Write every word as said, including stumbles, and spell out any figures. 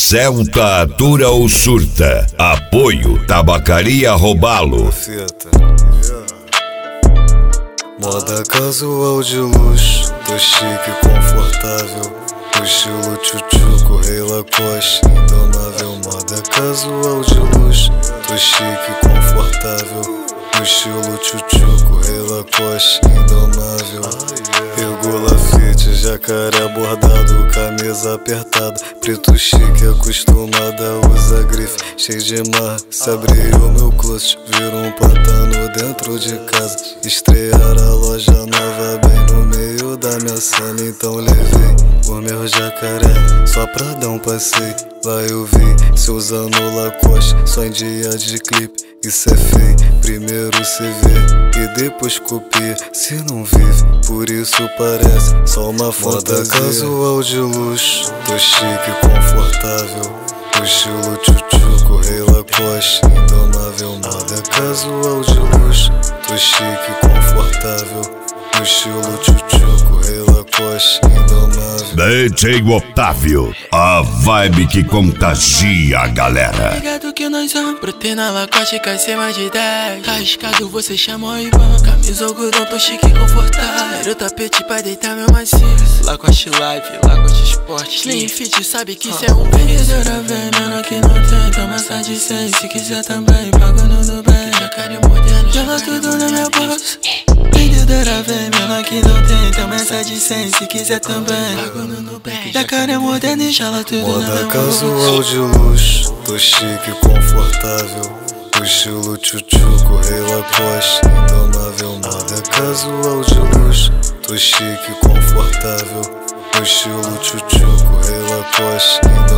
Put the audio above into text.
Celta atura ou surta. Apoio Tabacaria Robalo. Moda casual de luxo, tô chique e confortável. O estilo tchutchuco, rei Lacoste, indomável. Moda casual de luxo, tô chique e confortável. O estilo tchutchuco, rei Lacoste, indomável. Pegou Lafite, jacaré bordado, camisa apertada. Preto chique, acostumada a usar grife, cheio de mar. Se abrir o meu closet, vira um pantano dentro de casa. Estrear a loja nova bem no meio da minha cena. Então levei o meu jacaré só pra dar um passeio. Lá eu vi se usando Lacoste só em dia de clipe. Isso é feio, primeiro cê vê e depois copia. Se não vive, por isso parece só uma fantasia. Moda casual de luxo, tô chique e confortável. O estilo tchutchuco, rei Lacoste, indomável. Moda casual de luxo, tô chique e confortável. O estilo tchutchuco, rei Lacoste, indomável. D J Otávio, a vibe que contagia a galera. Ligado que nós vamos broter na Lacoste, cai ser mais de dez. Arriscado você chamou o Ivan. Camisa algodão, tô chique e confortável. Era o tapete pra deitar meu maciço. Lacoste Live, Lacoste Sport, Slim Fit, sabe que isso é um vendedora velha. Menor que não tem, toma essa de cem. Se quiser também, pago no Dubai. Jacaré moderno, joga tudo na minha bolsa. Vendedora velha, menor que não tem, toma essa de cem. Se quiser também, pago no Nubank. Jacaré moderno e jala tudo na minha bolsa. Moda casual de luxo, tô chique e confortável. O estilo tchutchuco, rei Lacoste, indomável. Moda casual de luxo, tô chique e confortável. O estilo tchutchuco, rei Lacoste, indomável.